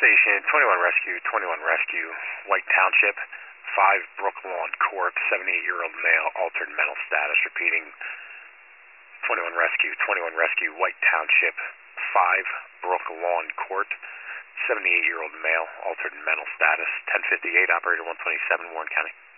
Station, 21 Rescue, White Township, 5 Brook Lawn Court, 78-year-old male, altered mental status. Repeating, 21 Rescue, White Township, 5 Brook Lawn Court, 78-year-old male, altered mental status. 1058, operator 127, Warren County.